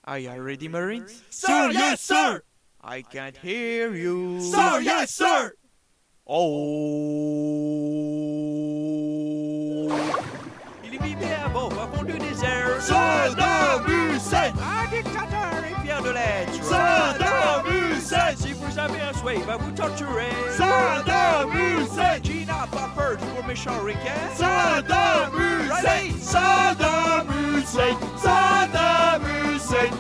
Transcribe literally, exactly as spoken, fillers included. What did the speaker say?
Are you ready, Marines? Sir, yes, sir! I can't hear you. Sir, yes, sir! Oh! Illuminé à bord, à fond du désert. Saddam Hussein! Un dictateur est fier de l'être. Saddam Hussein! Si vous avez un souhait, il va vous torturer. Saddam Hussein! Qui n'a pas peur du gros méchant ricain? Saddam Hussein! Ready? Saddam Hussein! Saddam Hussein!